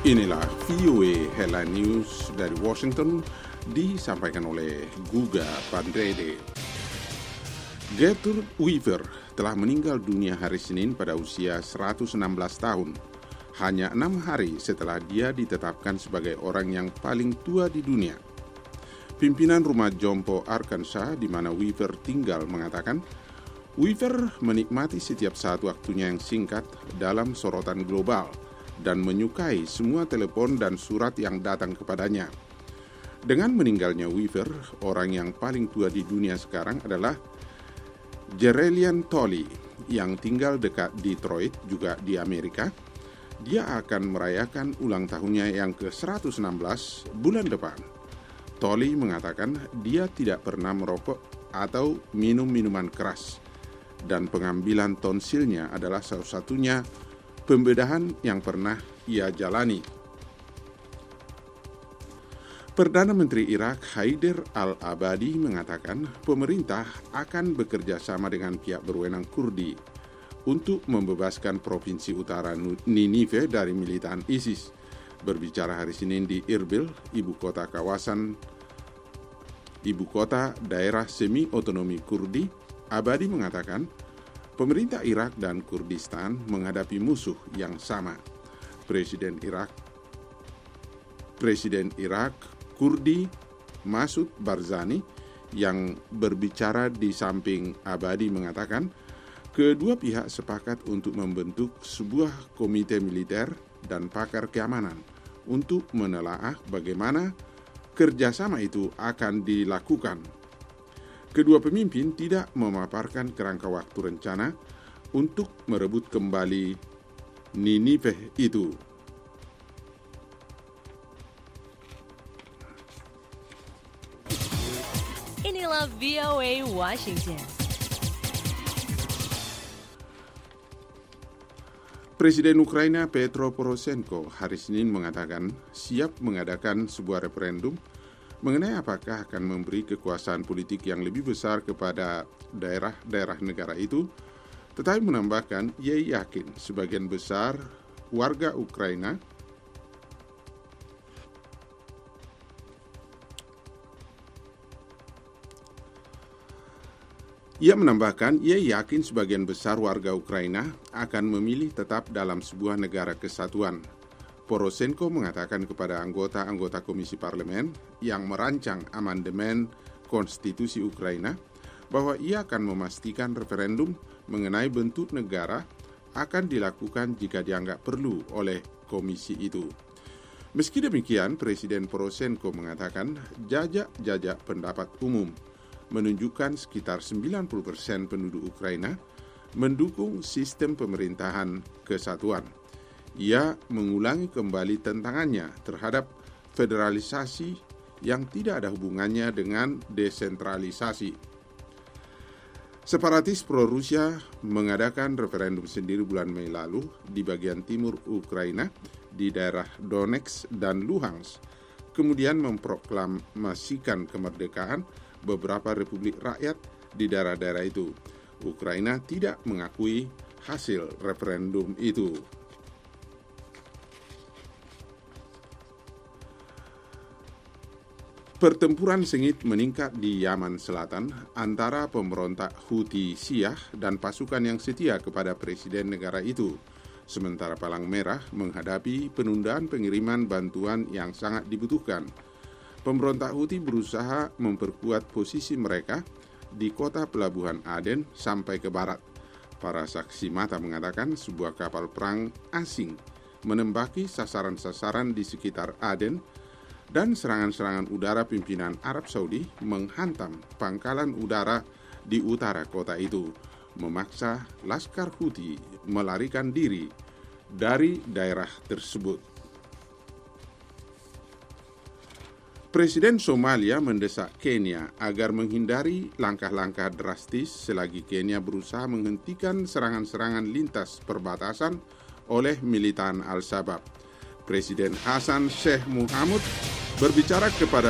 Inilah VOA Headline News dari Washington, disampaikan oleh Guga Pandrede. Gertrude Weaver telah meninggal dunia hari Senin pada usia 116 tahun, hanya 6 hari setelah dia ditetapkan sebagai orang yang paling tua di dunia. Pimpinan Rumah Jompo Arkansas, di mana Weaver tinggal, mengatakan Weaver menikmati setiap saat waktunya yang singkat dalam sorotan global dan menyukai semua telepon dan surat yang datang kepadanya. Dengan meninggalnya Weaver, orang yang paling tua di dunia sekarang adalah Geraldine Tolley yang tinggal dekat Detroit, juga di Amerika. Dia akan merayakan ulang tahunnya yang ke-116 bulan depan. Tolley mengatakan dia tidak pernah merokok atau minum minuman keras, dan pengambilan tonsilnya adalah salah satunya pembedahan yang pernah ia jalani. Perdana Menteri Irak Haider al-Abadi mengatakan pemerintah akan bekerja sama dengan pihak berwenang Kurdi untuk membebaskan provinsi utara Ninive dari militan ISIS. Berbicara hari Senin di Irbil, ibu kota daerah semi-otonomi Kurdi, Abadi mengatakan pemerintah Irak dan Kurdistan menghadapi musuh yang sama. Presiden Irak Kurdi Masud Barzani yang berbicara di samping Abadi mengatakan kedua pihak sepakat untuk membentuk sebuah komite militer dan pakar keamanan untuk menelaah bagaimana kerjasama itu akan dilakukan. Kedua pemimpin tidak memaparkan kerangka waktu rencana untuk merebut kembali Ninive itu. Inilah VOA Washington. Presiden Ukraina Petro Poroshenko hari Senin mengatakan siap mengadakan sebuah referendum mengenai apakah akan memberi kekuasaan politik yang lebih besar kepada daerah-daerah negara itu, tetapi menambahkan ia yakin sebagian besar warga Ukraina akan memilih tetap dalam sebuah negara kesatuan. Poroshenko mengatakan kepada anggota-anggota Komisi Parlemen yang merancang amandemen konstitusi Ukraina bahwa ia akan memastikan referendum mengenai bentuk negara akan dilakukan jika dianggap perlu oleh komisi itu. Meski demikian, Presiden Poroshenko mengatakan jajak pendapat umum menunjukkan sekitar 90% penduduk Ukraina mendukung sistem pemerintahan kesatuan. Ia mengulangi kembali tentangannya terhadap federalisasi yang tidak ada hubungannya dengan desentralisasi. Separatis pro-Rusia mengadakan referendum sendiri bulan Mei lalu di bagian timur Ukraina di daerah Donetsk dan Luhansk, kemudian memproklamasikan kemerdekaan beberapa republik rakyat di daerah-daerah itu. Ukraina tidak mengakui hasil referendum itu. Pertempuran sengit meningkat di Yaman Selatan antara pemberontak Houthi Syiah dan pasukan yang setia kepada presiden negara itu, sementara Palang Merah menghadapi penundaan pengiriman bantuan yang sangat dibutuhkan. Pemberontak Houthi berusaha memperkuat posisi mereka di kota pelabuhan Aden sampai ke barat. Para saksi mata mengatakan sebuah kapal perang asing menembaki sasaran-sasaran di sekitar Aden, dan serangan-serangan udara pimpinan Arab Saudi menghantam pangkalan udara di utara kota itu, memaksa Laskar Houthi melarikan diri dari daerah tersebut. Presiden Somalia mendesak Kenya agar menghindari langkah-langkah drastis selagi Kenya berusaha menghentikan serangan-serangan lintas perbatasan oleh militan Al-Shabaab. Presiden Hassan Sheikh Mohamud berbicara kepada